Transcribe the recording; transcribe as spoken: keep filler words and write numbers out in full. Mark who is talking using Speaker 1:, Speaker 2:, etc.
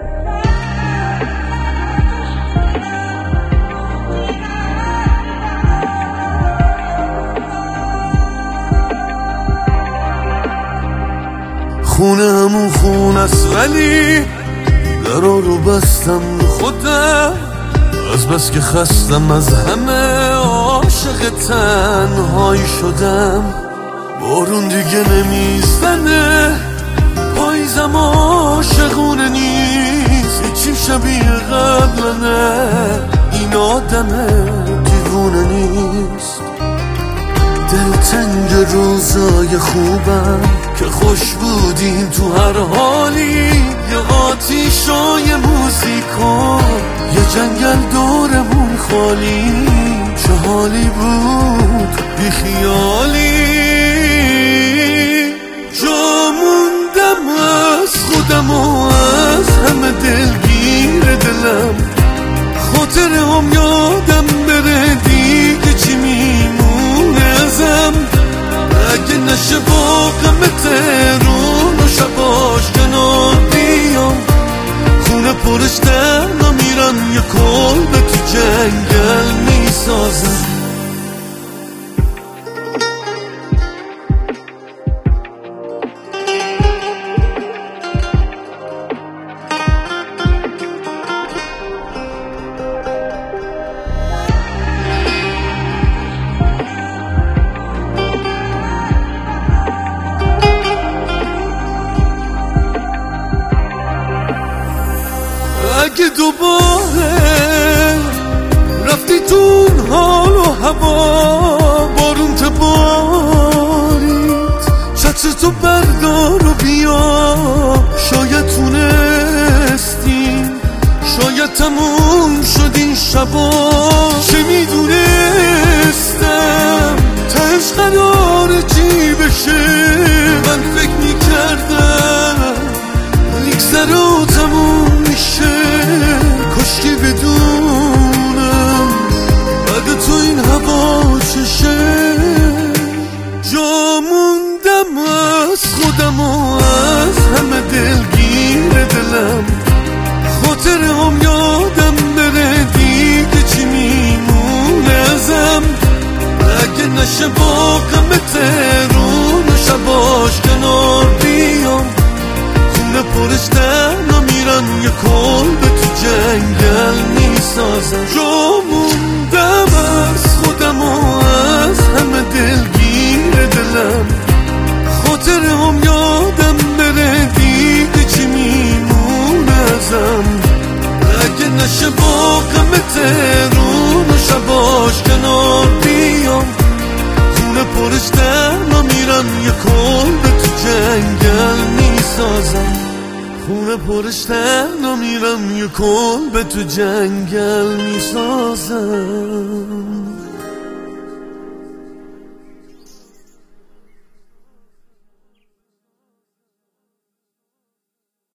Speaker 1: خونه همون خونه است ولی درا رو بستم رو خودم، از بس که خستم از همه عاشق تنهایی شدم. بارون دیگه نمیزنه، پاییزم عاشقونه نیست، هیچی شبیه قبلنه، این آدم دیوونه نیست. دلتنگ روزای خوبم که خوش بودیم تو هر حالی، یه آتیشای موزیکا، یه جنگل دورمون خالی، چه حالی بود بی خیالی. جا موندم از خودم و از همه دلگیر دلم، خاطره هم یادم بره دیگه چی میمونه ازم. اگه نشه با غم تهرون و شباش کنار بیام، خونه پرش تنها میرم، یه کلبه تو جنگل میسازم. اگه دوباره رفتی تو حال و هوا، بارون تبارید چتر تو بردار و بیا، شاید تونستیم، شاید تموم شد این شبا. چه میدونستم تهش قراره چی بشه، من فکر میکردم میگذره و تموم میشه، کاشکی بدونم بعد تو این هوا چشه. جا موندم از خودم و از همه دلگیر دلم، خاطره هم یادم بره دیگه چی میمونه ازم. اگه نشه با غم تهرون و شباش کنار بیام، خونه پرش تنها میرن، یه کلبه تو جنگل میسازم. جا موندم از خودم و از همه دلگیر دلم، خاطره هم یادم بره دیگه چی میمونه ازم. اگه نشه با غم تهرون و شباش کنار بیام، خونه پرش تنها میرن، یه کلبه تو جنگل میسازم. خونه پرش تنها میرم، یه کلبه تو جنگل میسازم.